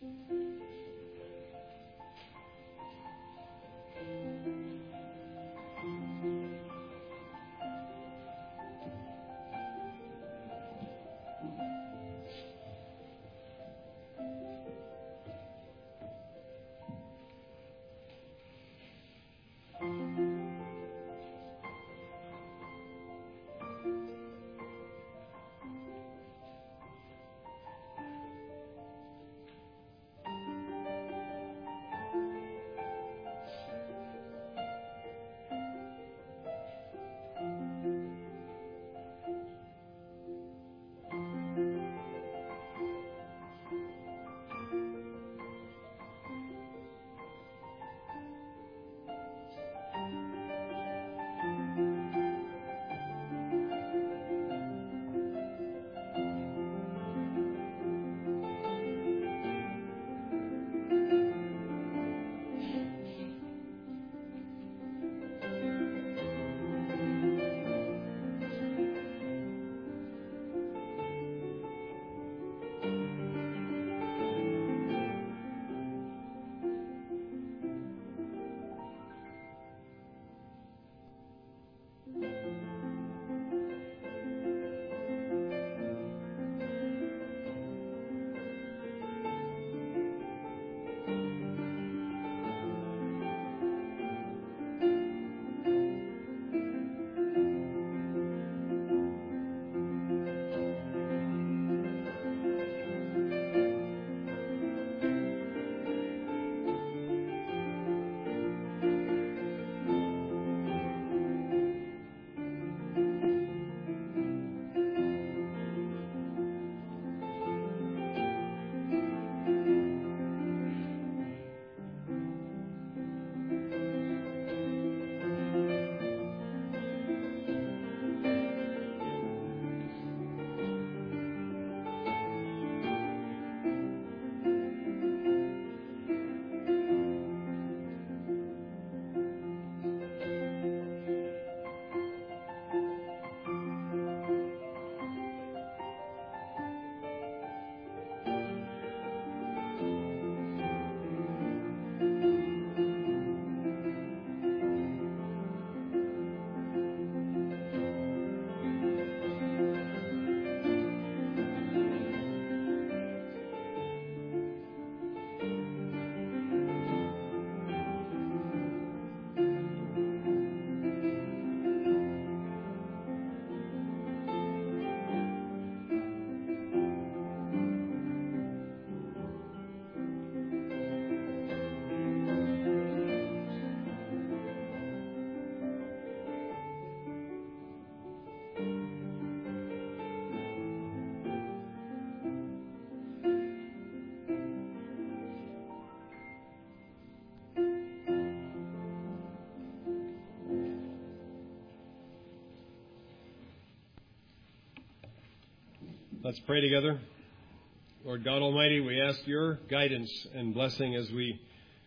Let's pray together. Lord God Almighty, we ask your guidance and blessing as we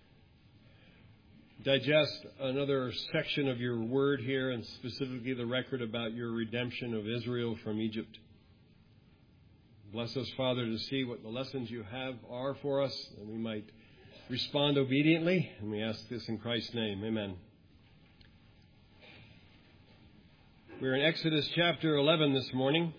digest another section of your word here, and specifically the record about your redemption of Israel from Egypt. Bless us, Father, to see what the lessons you have are for us, and we might respond obediently. And we ask this in Christ's name. Amen. We're in Exodus chapter 11 this morning.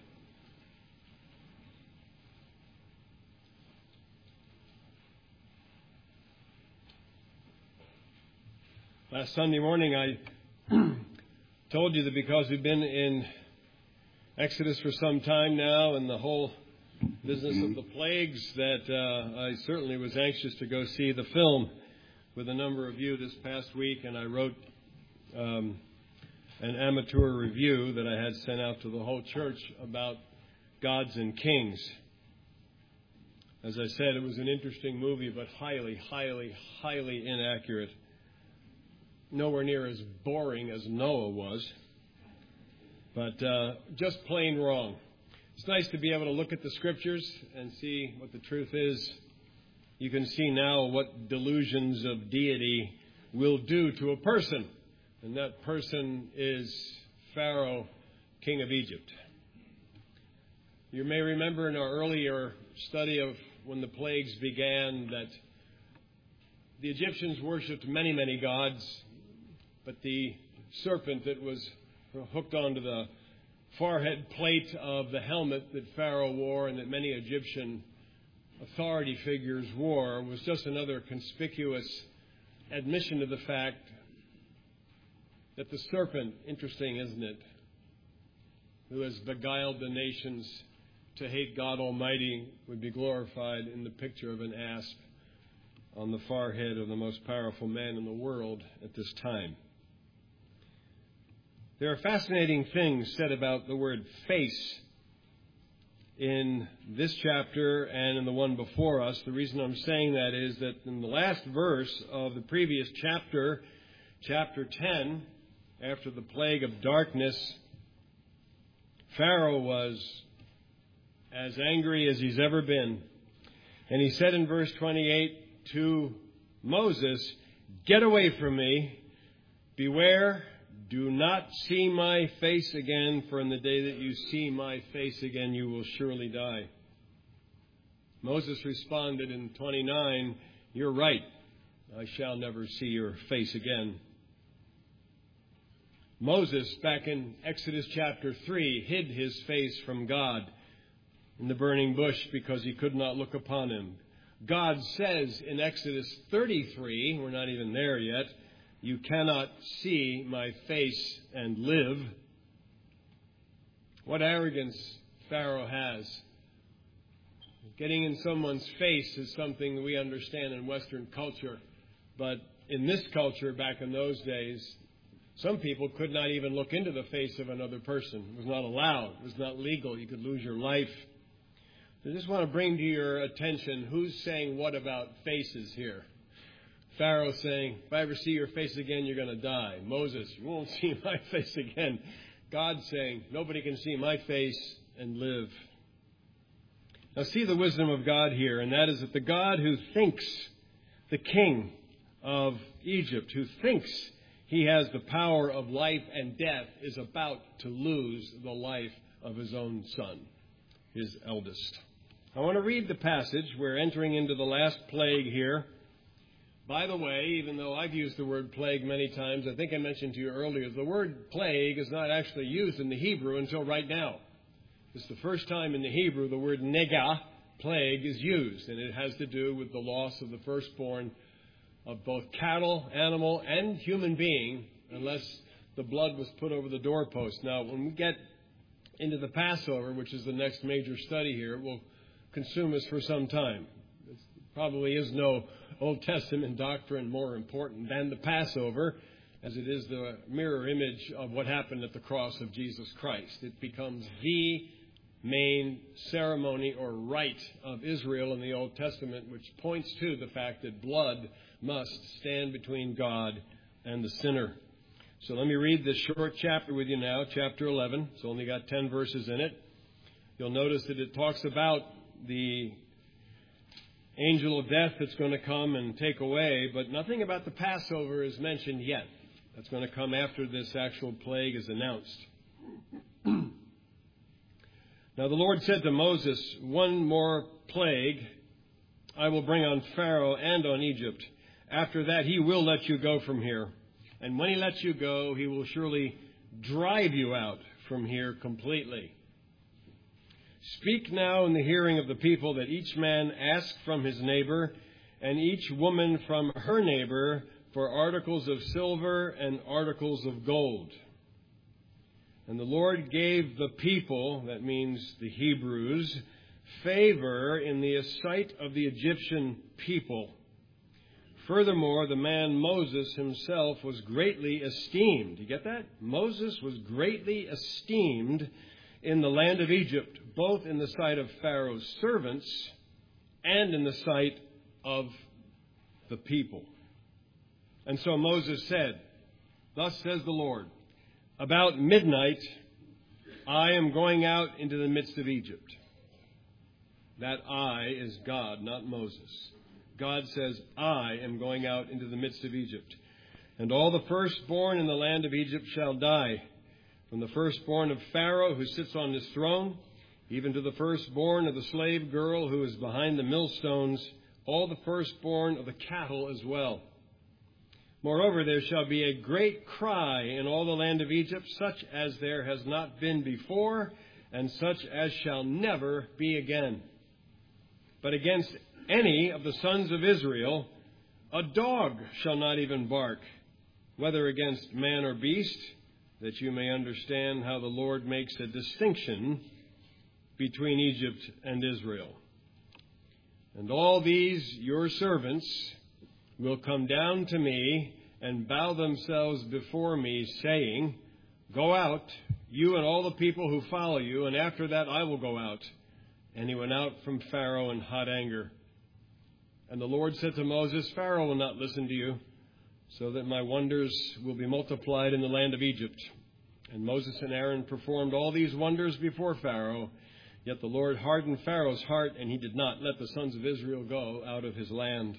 Last Sunday morning, I told you that because we've been in Exodus for some time now and the whole business of the plagues, that I certainly was anxious to go see the film with a number of you this past week, and I wrote an amateur review that I had sent out to the whole church about Gods and Kings. As I said, it was an interesting movie, but highly, highly, highly inaccurate. Nowhere near as boring as Noah was, but just plain wrong. It's nice to be able to look at the Scriptures and see what the truth is. You can see now what delusions of deity will do to a person, and that person is Pharaoh, king of Egypt. You may remember in our earlier study of when the plagues began that the Egyptians worshipped many, many gods, but the serpent that was hooked onto the forehead plate of the helmet that Pharaoh wore and that many Egyptian authority figures wore was just another conspicuous admission of the fact that the serpent, interesting, isn't it, who has beguiled the nations to hate God Almighty, would be glorified in the picture of an asp on the forehead of the most powerful man in the world at this time. There are fascinating things said about the word face in this chapter and in the one before us. The reason I'm saying that is that in the last verse of the previous chapter, chapter 10, after the plague of darkness, Pharaoh was as angry as he's ever been. And he said in verse 28 to Moses, "Get away from me. Beware, do not see my face again, for in the day that you see my face again, you will surely die." Moses responded in 29, "You're right. I shall never see your face again." Moses, back in Exodus chapter 3, hid his face from God in the burning bush because he could not look upon him. God says in Exodus 33, we're not even there yet, "You cannot see my face and live." What arrogance Pharaoh has. Getting in someone's face is something that we understand in Western culture. But in this culture, back in those days, some people could not even look into the face of another person. It was not allowed. It was not legal. You could lose your life. I just want to bring to your attention who's saying what about faces here. Pharaoh saying, "If I ever see your face again, you're going to die." Moses, "You won't see my face again." God saying, "Nobody can see my face and live." Now see the wisdom of God here, and that is that the God who thinks, the king of Egypt, who thinks he has the power of life and death, is about to lose the life of his own son, his eldest. I want to read the passage. We're entering into the last plague here. By the way, even though I've used the word plague many times, I think I mentioned to you earlier, the word plague is not actually used in the Hebrew until right now. It's the first time in the Hebrew the word negah, plague, is used, and it has to do with the loss of the firstborn of both cattle, animal, and human being, unless the blood was put over the doorpost. Now, when we get into the Passover, which is the next major study here, it will consume us for some time. There probably is no Old Testament doctrine more important than the Passover, as it is the mirror image of what happened at the cross of Jesus Christ. It becomes the main ceremony or rite of Israel in the Old Testament, which points to the fact that blood must stand between God and the sinner. So let me read this short chapter with you now, chapter 11. It's only got 10 verses in it. You'll notice that it talks about the angel of death that's going to come and take away, but nothing about the Passover is mentioned yet. That's going to come after this actual plague is announced. Now the Lord said to Moses, "One more plague I will bring on Pharaoh and on Egypt. After that he will let you go from here. And when he lets you go, he will surely drive you out from here completely. Speak now in the hearing of the people that each man ask from his neighbor, and each woman from her neighbor, for articles of silver and articles of gold." And the Lord gave the people, that means the Hebrews, favor in the sight of the Egyptian people. Furthermore, the man Moses himself was greatly esteemed. You get that? Moses was greatly esteemed in the land of Egypt, both in the sight of Pharaoh's servants and in the sight of the people. And so Moses said, "Thus says the Lord, about midnight I am going out into the midst of Egypt." That I is God, not Moses. God says, "I am going out into the midst of Egypt. And all the firstborn in the land of Egypt shall die, from the firstborn of Pharaoh who sits on his throne, even to the firstborn of the slave girl who is behind the millstones, all the firstborn of the cattle as well. Moreover, there shall be a great cry in all the land of Egypt, such as there has not been before, and such as shall never be again. But against any of the sons of Israel, a dog shall not even bark, whether against man or beast, that you may understand how the Lord makes a distinction between Egypt and Israel. And all these your servants will come down to me and bow themselves before me, saying, Go out, you and all the people who follow you, and after that I will go out. And he went out from Pharaoh in hot anger. And the Lord said to Moses, Pharaoh will not listen to you, so that my wonders will be multiplied in the land of Egypt. And Moses and Aaron performed all these wonders before Pharaoh. Yet the Lord hardened Pharaoh's heart, and he did not let the sons of Israel go out of his land.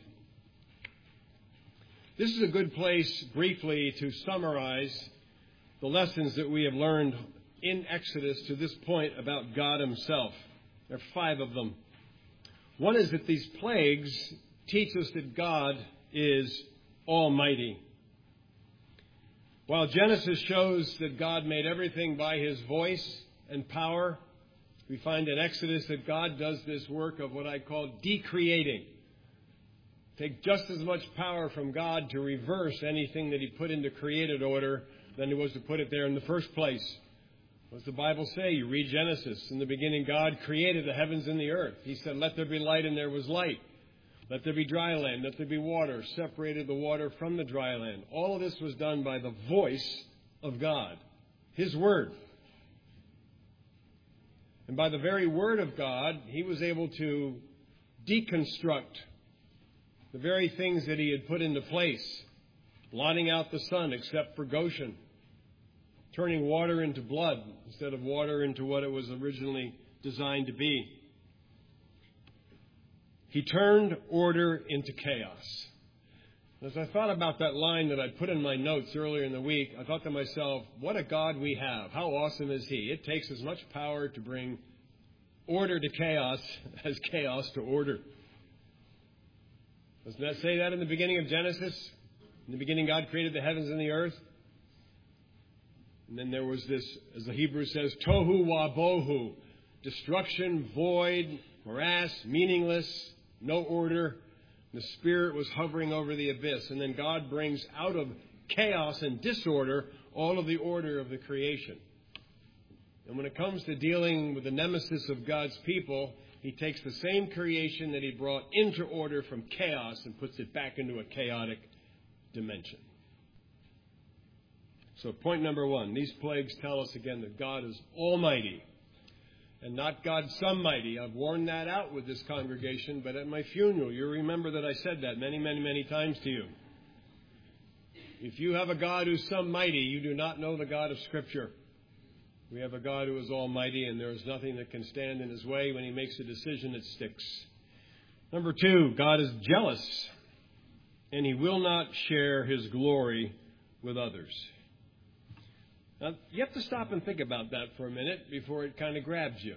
This is a good place, briefly, to summarize the lessons that we have learned in Exodus to this point about God himself. There are 5 of them. One is that these plagues teach us that God is almighty. While Genesis shows that God made everything by his voice and power, we find in Exodus that God does this work of what I call decreating. Take just as much power from God to reverse anything that he put into created order than it was to put it there in the first place. What does the Bible say? You read Genesis. In the beginning, God created the heavens and the earth. He said, let there be light, and there was light. Let there be dry land. Let there be water. Separated the water from the dry land. All of this was done by the voice of God, his word. And by the very word of God, he was able to deconstruct the very things that he had put into place, blotting out the sun except for Goshen, turning water into blood instead of water into what it was originally designed to be. He turned order into chaos. As I thought about that line that I put in my notes earlier in the week, I thought to myself, what a God we have. How awesome is he? It takes as much power to bring order to chaos as chaos to order. Doesn't that say that in the beginning of Genesis? In the beginning, God created the heavens and the earth. And then there was this, as the Hebrew says, tohu wabohu, destruction, void, morass, meaningless, no order. The Spirit was hovering over the abyss. And then God brings out of chaos and disorder all of the order of the creation. And when it comes to dealing with the nemesis of God's people, he takes the same creation that he brought into order from chaos and puts it back into a chaotic dimension. So point number 1, these plagues tell us again that God is almighty and not God some mighty. I've worn that out with this congregation, but at my funeral, you remember that I said that many, many, many times to you. If you have a God who's some mighty, you do not know the God of Scripture. We have a God who is almighty, and there is nothing that can stand in his way. When he makes a decision, it sticks. Number 2, God is jealous, and he will not share his glory with others. Now, you have to stop and think about that for a minute before it kind of grabs you.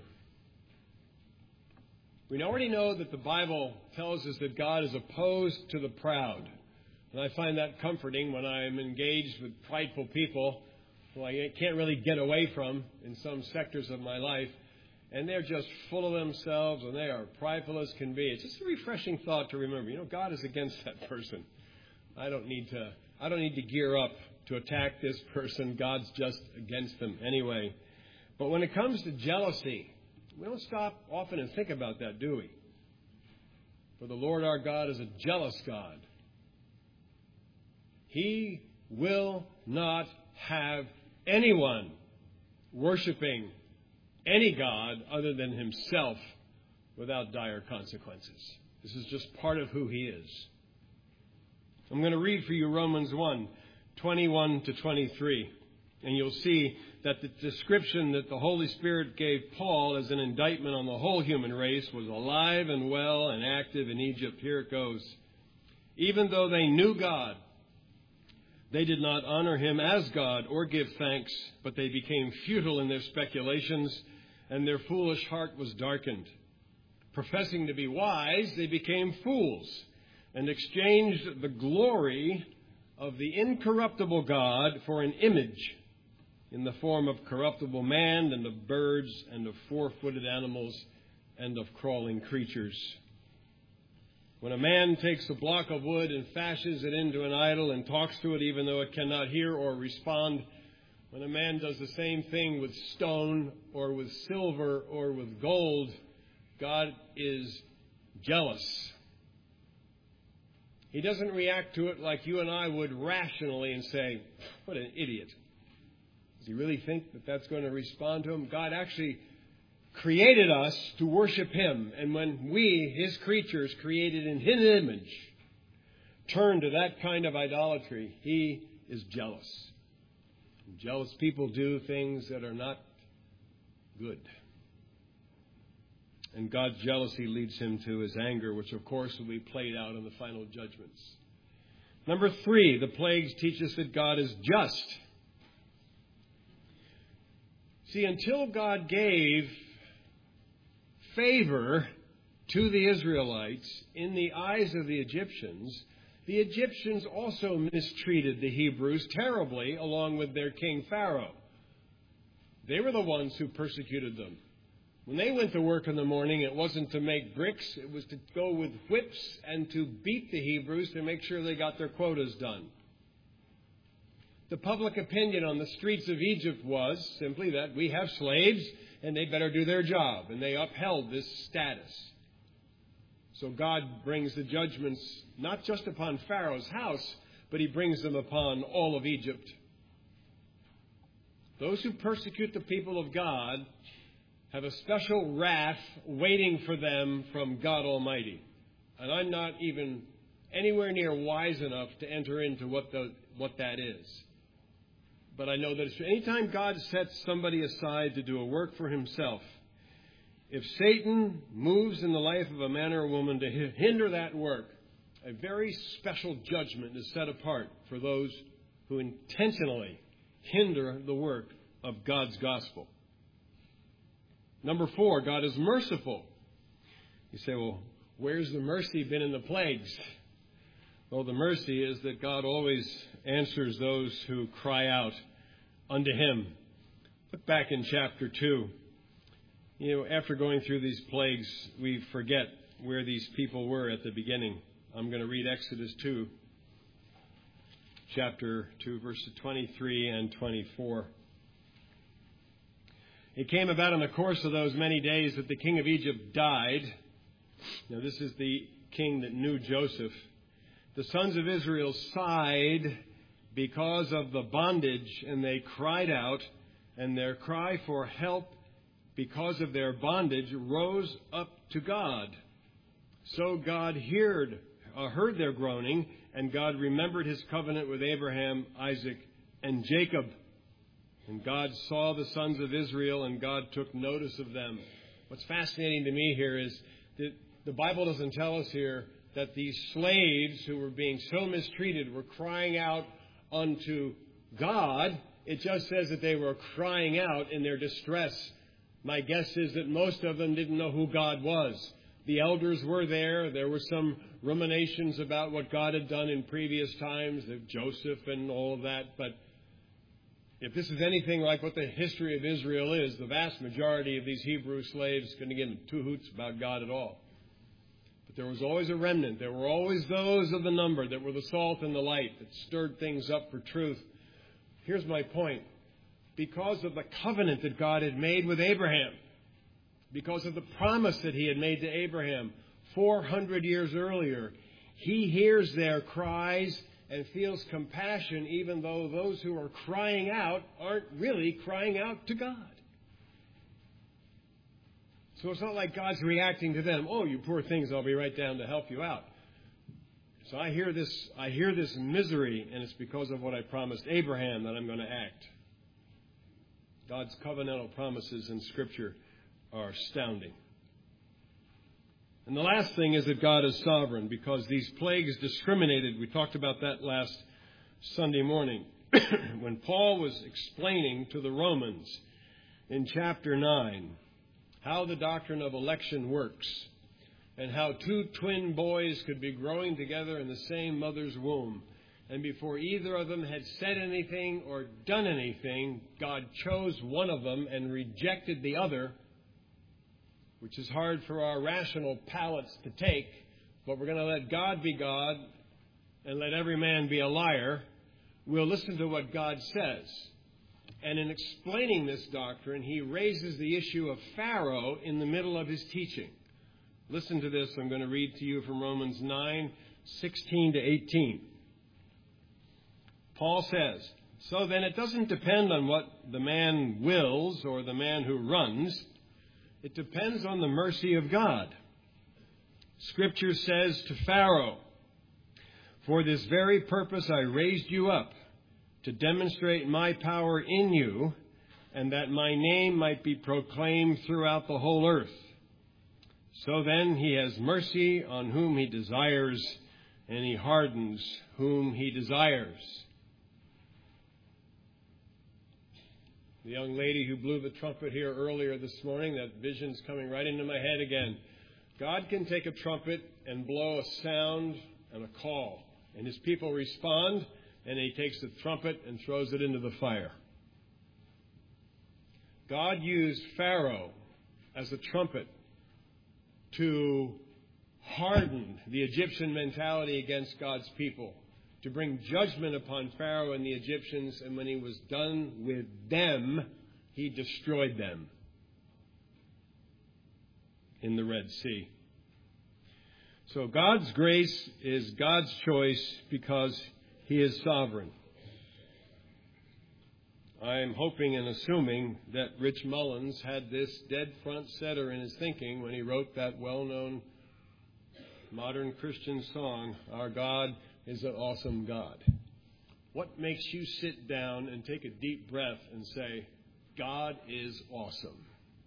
We already know that the Bible tells us that God is opposed to the proud. And I find that comforting when I'm engaged with prideful people who I can't really get away from in some sectors of my life. And they're just full of themselves and they are prideful as can be. It's just a refreshing thought to remember. You know, God is against that person. I don't need to gear up to attack this person. God's just against them anyway. But when it comes to jealousy, we don't stop often and think about that, do we? For the Lord our God is a jealous God. He will not have anyone worshiping any God other than himself without dire consequences. This is just part of who he is. I'm going to read for you Romans 1:21 to 23. And you'll see that the description that the Holy Spirit gave Paul as an indictment on the whole human race was alive and well and active in Egypt. Here it goes. Even though they knew God, they did not honor him as God or give thanks, but they became futile in their speculations, and their foolish heart was darkened. Professing to be wise, they became fools and exchanged the glory of the incorruptible God for an image in the form of corruptible man and of birds and of four-footed animals and of crawling creatures. When a man takes a block of wood and fashions it into an idol and talks to it even though it cannot hear or respond, when a man does the same thing with stone or with silver or with gold, God is jealous. He doesn't react to it like you and I would rationally and say, what an idiot. Does he really think that that's going to respond to him? God actually created us to worship him. And when we, his creatures, created in his image, turn to that kind of idolatry, he is jealous. And jealous people do things that are not good. And God's jealousy leads him to his anger, which of course will be played out in the final judgments. Number 3, the plagues teach us that God is just. See, until God gave favor to the Israelites in the eyes of the Egyptians also mistreated the Hebrews terribly along with their king Pharaoh. They were the ones who persecuted them. When they went to work in the morning, it wasn't to make bricks, it was to go with whips and to beat the Hebrews to make sure they got their quotas done. The public opinion on the streets of Egypt was simply that we have slaves and they better do their job. And they upheld this status. So God brings the judgments not just upon Pharaoh's house, but he brings them upon all of Egypt. Those who persecute the people of God have a special wrath waiting for them from God Almighty. And I'm not even anywhere near wise enough to enter into what that is. But I know that anytime God sets somebody aside to do a work for himself, if Satan moves in the life of a man or a woman to hinder that work, a very special judgment is set apart for those who intentionally hinder the work of God's gospel. Number 4, God is merciful. You say, well, where's the mercy been in the plagues? Well, the mercy is that God always answers those who cry out unto him. Look back in chapter 2. After going through these plagues, we forget where these people were at the beginning. I'm going to read Exodus 2, chapter 2, verses 23 and 24. It came about in the course of those many days that the king of Egypt died. Now, this is the king that knew Joseph. The sons of Israel sighed because of the bondage, and they cried out, and their cry for help because of their bondage rose up to God. So God heard their groaning, and God remembered his covenant with Abraham, Isaac, and Jacob. And God saw the sons of Israel, and God took notice of them. What's fascinating to me here is that the Bible doesn't tell us here that these slaves who were being so mistreated were crying out unto God. It just says that they were crying out in their distress. My guess is that most of them didn't know who God was. The elders were there. There were some ruminations about what God had done in previous times, of Joseph and all of that. But if this is anything like what the history of Israel is, the vast majority of these Hebrew slaves couldn't give two hoots about God at all. But there was always a remnant. There were always those of the number that were the salt and the light that stirred things up for truth. Here's my point. Because of the covenant that God had made with Abraham, because of the promise that he had made to Abraham 400 years earlier, he hears their cries and feels compassion, even though those who are crying out aren't really crying out to God. So it's not like God's reacting to them. Oh, you poor things, I'll be right down to help you out. So I hear this misery, and it's because of what I promised Abraham that I'm going to act. God's covenantal promises in Scripture are astounding. And the last thing is that God is sovereign, because these plagues discriminated. We talked about that last Sunday morning when Paul was explaining to the Romans in chapter 9 how the doctrine of election works, and how two twin boys could be growing together in the same mother's womb. And before either of them had said anything or done anything, God chose one of them and rejected the other, which is hard for our rational palates to take, but we're going to let God be God and let every man be a liar. We'll listen to what God says. And in explaining this doctrine, he raises the issue of Pharaoh in the middle of his teaching. Listen to this. I'm going to read to you from Romans 9:16 to 18. Paul says, "So then it doesn't depend on what the man wills or the man who runs. It depends on the mercy of God. Scripture says to Pharaoh, 'For this very purpose I raised you up, to demonstrate my power in you, and that my name might be proclaimed throughout the whole earth.' So then he has mercy on whom he desires, and he hardens whom he desires." The young lady who blew the trumpet here earlier this morning, that vision's coming right into my head again. God can take a trumpet and blow a sound and a call, and his people respond, and he takes the trumpet and throws it into the fire. God used Pharaoh as a trumpet to harden the Egyptian mentality against God's people, to bring judgment upon Pharaoh and the Egyptians, and when he was done with them, he destroyed them in the Red Sea. So God's grace is God's choice because he is sovereign. I am hoping and assuming that Rich Mullins had this dead front center in his thinking when he wrote that well-known modern Christian song, "Our God is an Awesome God." What makes you sit down and take a deep breath and say, God is awesome?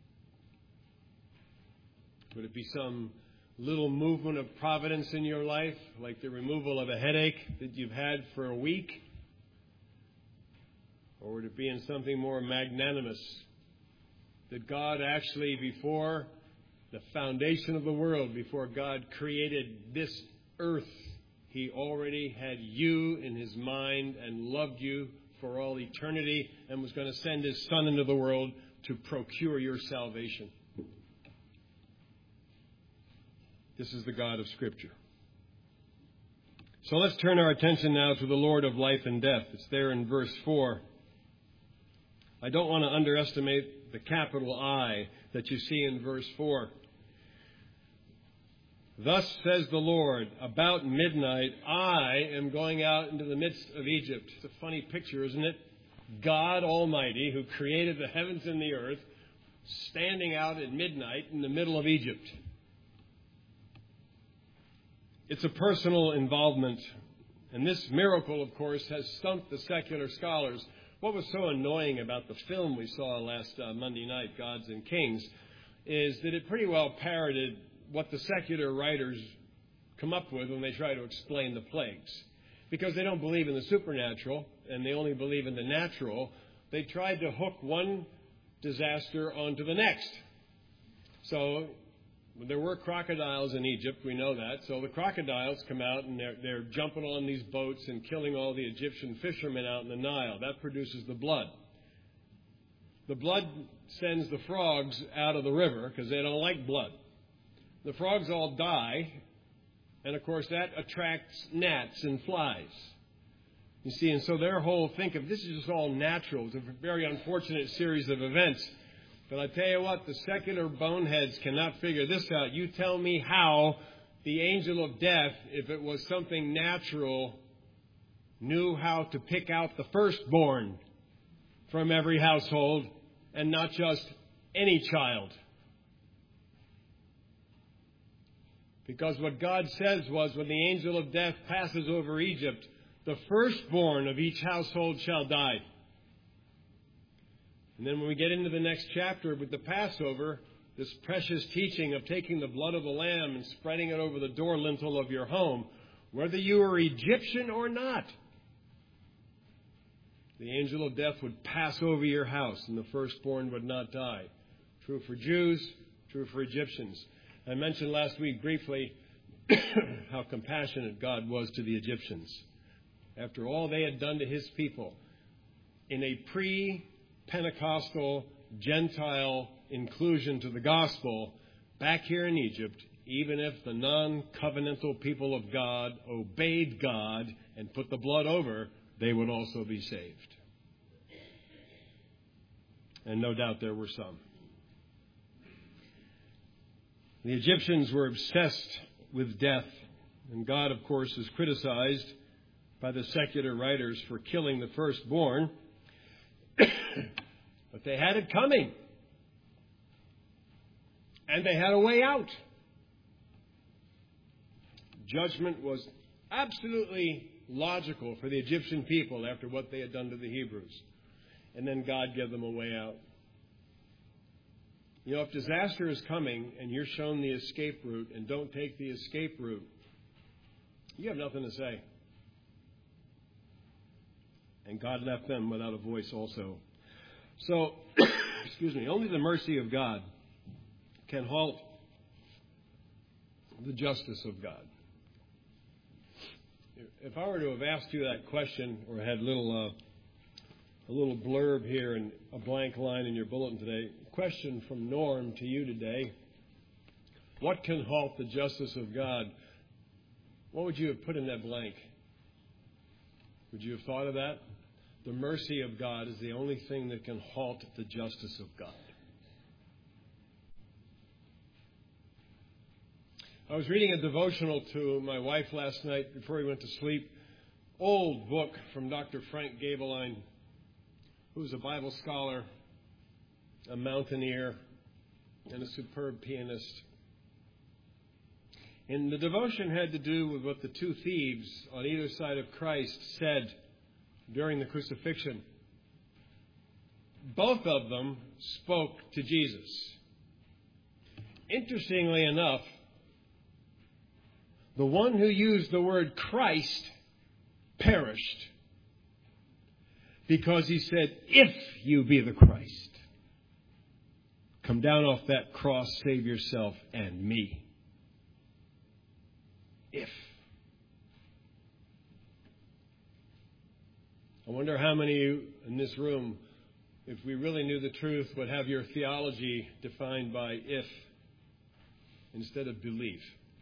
Would it be some little movement of providence in your life, like the removal of a headache that you've had for a week? Or would it be in something more magnanimous, that God actually, before the foundation of the world, before God created this earth, he already had you in his mind and loved you for all eternity and was going to send his Son into the world to procure your salvation? This is the God of Scripture. So let's turn our attention now to the Lord of life and death. It's there in verse 4. I don't want to underestimate the capital I that you see in verse 4. "Thus says the Lord, about midnight, I am going out into the midst of Egypt." It's a funny picture, isn't it? God Almighty, who created the heavens and the earth, standing out at midnight in the middle of Egypt. It's a personal involvement. And this miracle, of course, has stumped the secular scholars. What was so annoying about the film we saw last Monday night, Gods and Kings, is that it pretty well parroted what the secular writers come up with when they try to explain the plagues. Because they don't believe in the supernatural, and they only believe in the natural, they tried to hook one disaster onto the next. So there were crocodiles in Egypt, we know that. So the crocodiles come out and they're jumping on these boats and killing all the Egyptian fishermen out in the Nile. That produces the blood. The blood sends the frogs out of the river because they don't like blood. The frogs all die, and of course that attracts gnats and flies. You see, and so their whole think of this is just all natural. It's a very unfortunate series of events. But I tell you what, the secular boneheads cannot figure this out. You tell me how the angel of death, if it was something natural, knew how to pick out the firstborn from every household and not just any child. Because what God says was, when the angel of death passes over Egypt, the firstborn of each household shall die. And then when we get into the next chapter with the Passover, this precious teaching of taking the blood of the lamb and spreading it over the door lintel of your home, whether you are Egyptian or not, the angel of death would pass over your house and the firstborn would not die. True for Jews, True for Egyptians. I mentioned last week briefly how compassionate God was to the Egyptians. After all they had done to his people in a pre-Pentecostal Gentile inclusion to the gospel, back here in Egypt, even if the non-covenantal people of God obeyed God and put the blood over, they would also be saved. And no doubt there were some. The Egyptians were obsessed with death, and God, of course, is criticized by the secular writers for killing the firstborn. But they had it coming. And they had a way out. Judgment was absolutely logical for the Egyptian people after what they had done to the Hebrews. And then God gave them a way out. You know, if disaster is coming and you're shown the escape route and don't take the escape route, you have nothing to say. And God left them without a voice also. So, only the mercy of God can halt the justice of God. If I were to have asked you that question or had a little blurb here and a blank line in your bulletin today, question from Norm to you today, what can halt the justice of God? What would you have put in that blank? Would you have thought of that? The mercy of God is the only thing that can halt the justice of God. I was reading a devotional to my wife last night before we went to sleep. Old book from Dr. Frank Gabeline, who's a Bible scholar, a mountaineer, and a superb pianist. And the devotion had to do with what the two thieves on either side of Christ said during the crucifixion. Both of them spoke to Jesus. Interestingly enough, the one who used the word Christ perished because he said, if you be the Christ, come down off that cross, save yourself and me. If. I wonder how many of you in this room, if we really knew the truth, would have your theology defined by if instead of belief.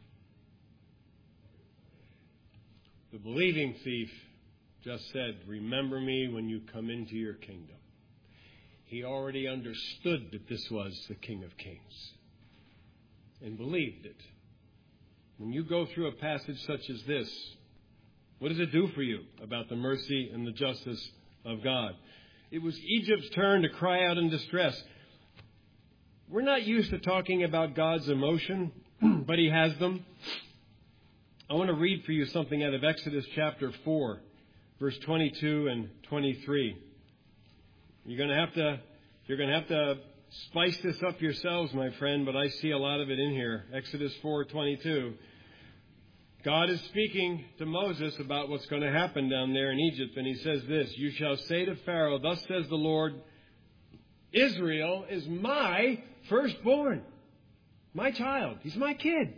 The believing thief just said, remember me when you come into your kingdom. He already understood that this was the King of Kings and believed it. When you go through a passage such as this, what does it do for you about the mercy and the justice of God? It was Egypt's turn to cry out in distress. We're not used to talking about God's emotion, but he has them. I want to read for you something out of Exodus chapter 4, verse 22 and 23. You're going to have to spice this up yourselves, my friend, but I see a lot of it in here. Exodus 4:22. God is speaking to Moses about what's going to happen down there in Egypt, and he says this, you shall say to Pharaoh, thus says the Lord, Israel is my firstborn, my child. He's my kid.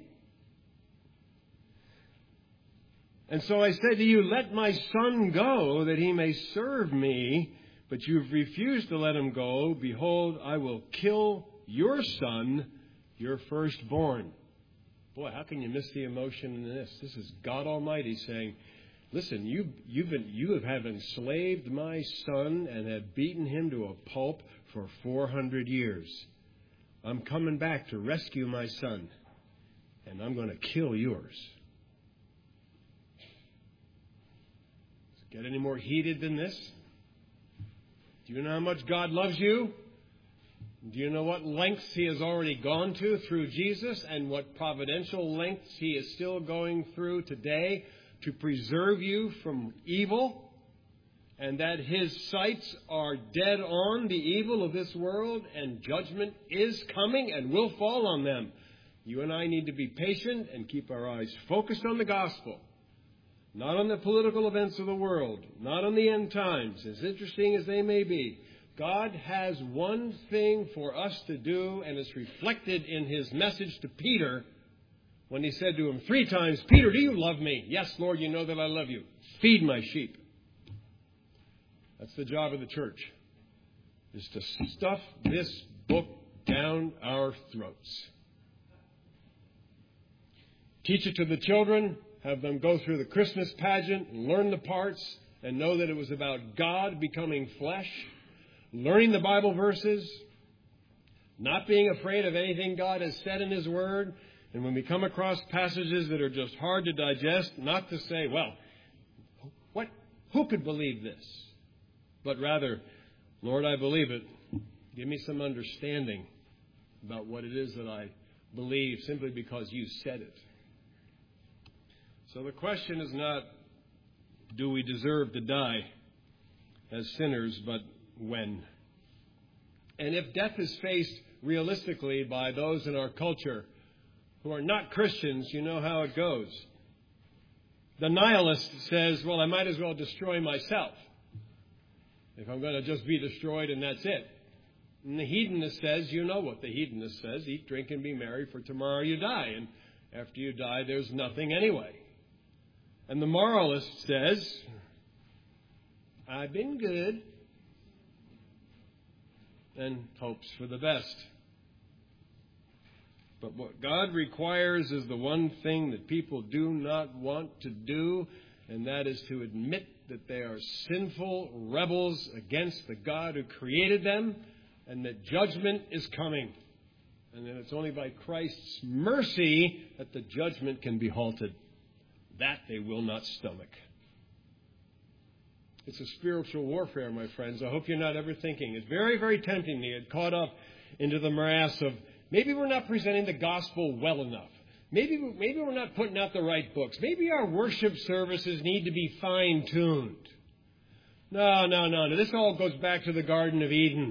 And so I said to you, let my son go that he may serve me, but you've refused to let him go. Behold, I will kill your son, your firstborn. Boy, how can you miss the emotion in this? This is God Almighty saying, listen, you have enslaved my son and have beaten him to a pulp for 400 years. I'm coming back to rescue my son, and I'm going to kill yours. Get any more heated than this? Do you know how much God loves you? Do you know what lengths he has already gone to through Jesus and what providential lengths he is still going through today to preserve you from evil? And that his sights are dead on the evil of this world and judgment is coming and will fall on them. You and I need to be patient and keep our eyes focused on the gospel. Not on the political events of the world, not on the end times, as interesting as they may be, God has one thing for us to do, and it's reflected in his message to Peter when he said to him 3 times, Peter, do you love me? Yes, Lord, you know that I love you. Feed my sheep. That's the job of the church, is to stuff this book down our throats. Teach it to the children, have them go through the Christmas pageant, learn the parts, and know that it was about God becoming flesh, learning the Bible verses, not being afraid of anything God has said in his word, and when we come across passages that are just hard to digest, not to say, well, who could believe this? But rather, Lord, I believe it. Give me some understanding about what it is that I believe simply because you said it. So the question is not, do we deserve to die as sinners, but when? And if death is faced realistically by those in our culture who are not Christians, you know how it goes. The nihilist says, well, I might as well destroy myself if I'm going to just be destroyed and that's it. And the hedonist says, you know what the hedonist says, eat, drink, and be merry, for tomorrow you die. And after you die, there's nothing anyway. And the moralist says, I've been good, and hopes for the best. But what God requires is the one thing that people do not want to do, and that is to admit that they are sinful rebels against the God who created them, and that judgment is coming. And that it's only by Christ's mercy that the judgment can be halted. That they will not stomach. It's a spiritual warfare, my friends. I hope you're not ever thinking. It's very, very tempting to get caught up into the morass of maybe we're not presenting the gospel well enough. Maybe we're not putting out the right books. Maybe our worship services need to be fine-tuned. No. This all goes back to the Garden of Eden,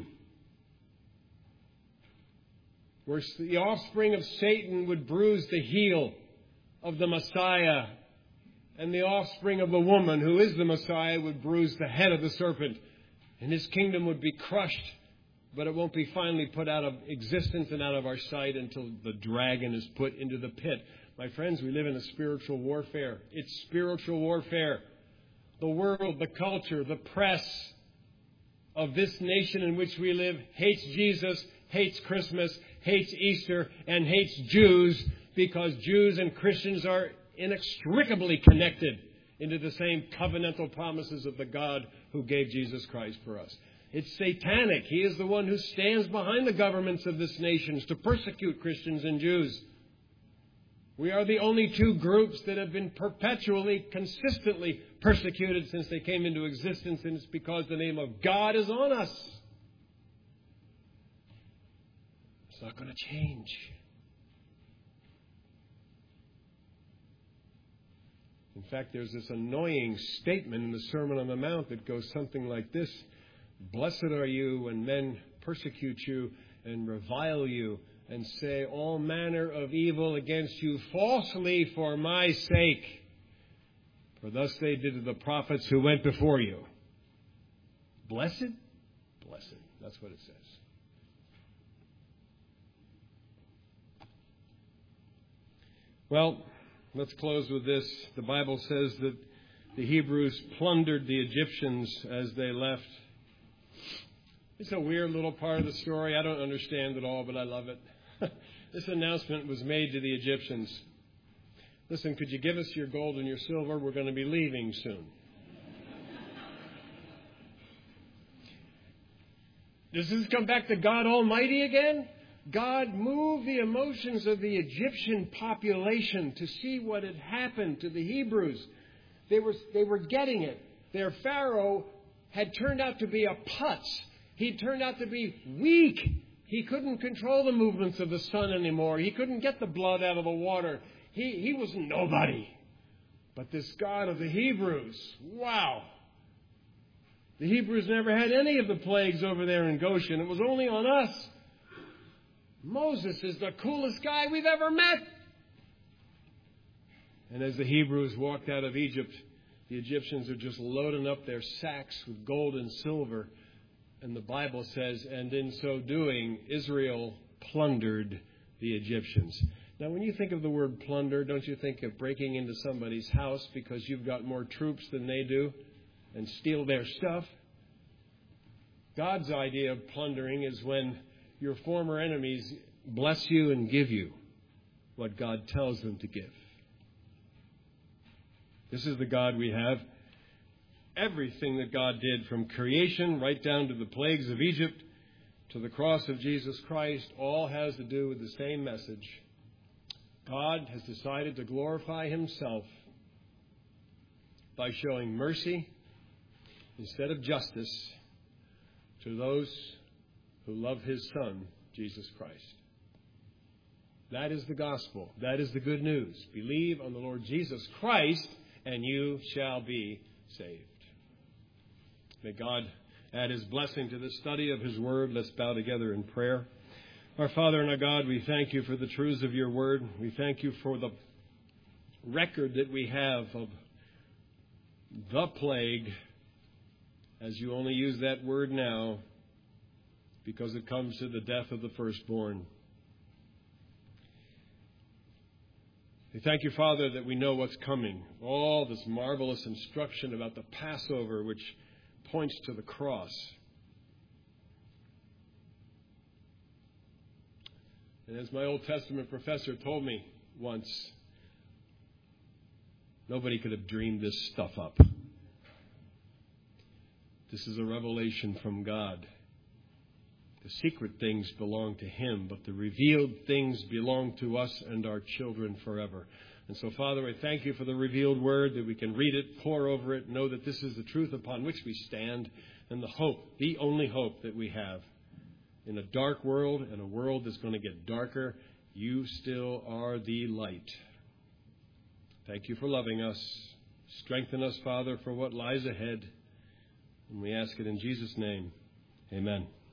where the offspring of Satan would bruise the heel of the Messiah, and the offspring of the woman, who is the Messiah, would bruise the head of the serpent, and his kingdom would be crushed, but it won't be finally put out of existence and out of our sight until the dragon is put into the pit. My friends, we live in a spiritual warfare. It's spiritual warfare. The world, the culture, the press of this nation in which we live hates Jesus, hates Christmas, hates Easter, and hates Jews, because Jews and Christians are inextricably connected into the same covenantal promises of the God who gave Jesus Christ for us. It's satanic. He is the one who stands behind the governments of this nation to persecute Christians and Jews. We are the only two groups that have been perpetually, consistently persecuted since they came into existence, and it's because the name of God is on us. It's not going to change. In fact, there's this annoying statement in the Sermon on the Mount that goes something like this: Blessed are you when men persecute you and revile you and say all manner of evil against you falsely for my sake. For thus they did to the prophets who went before you. Blessed? Blessed. That's what it says. Well, let's close with this. The Bible says that the Hebrews plundered the Egyptians as they left. It's a weird little part of the story. I don't understand it all, but I love it. This announcement was made to the Egyptians. Listen, could you give us your gold and your silver? We're going to be leaving soon. Does this come back to God Almighty again? God moved the emotions of the Egyptian population to see what had happened to the Hebrews. They were getting it. Their Pharaoh had turned out to be a putz. He turned out to be weak. He couldn't control the movements of the sun anymore. He couldn't get the blood out of the water. He was nobody. But this God of the Hebrews, wow. The Hebrews never had any of the plagues over there in Goshen. It was only on us. Moses is the coolest guy we've ever met. And as the Hebrews walked out of Egypt, the Egyptians are just loading up their sacks with gold and silver. And the Bible says, and in so doing, Israel plundered the Egyptians. Now, when you think of the word plunder, don't you think of breaking into somebody's house because you've got more troops than they do and steal their stuff? God's idea of plundering is when your former enemies bless you and give you what God tells them to give. This is the God we have. Everything that God did from creation right down to the plagues of Egypt to the cross of Jesus Christ all has to do with the same message. God has decided to glorify himself by showing mercy instead of justice to those who love his Son, Jesus Christ. That is the gospel. That is the good news. Believe on the Lord Jesus Christ, and you shall be saved. May God add his blessing to the study of his word. Let's bow together in prayer. Our Father and our God, we thank you for the truths of your word. We thank you for the record that we have of the plague, as you only use that word now, because it comes to the death of the firstborn. We thank you, Father, that we know what's coming. All this marvelous instruction about the Passover, which points to the cross. And as my Old Testament professor told me once, nobody could have dreamed this stuff up. This is a revelation from God. The secret things belong to him, but the revealed things belong to us and our children forever. And so, Father, I thank you for the revealed word, that we can read it, pore over it, know that this is the truth upon which we stand, and the hope, the only hope that we have. In a dark world, and a world that's going to get darker, you still are the light. Thank you for loving us. Strengthen us, Father, for what lies ahead. And we ask it in Jesus' name. Amen.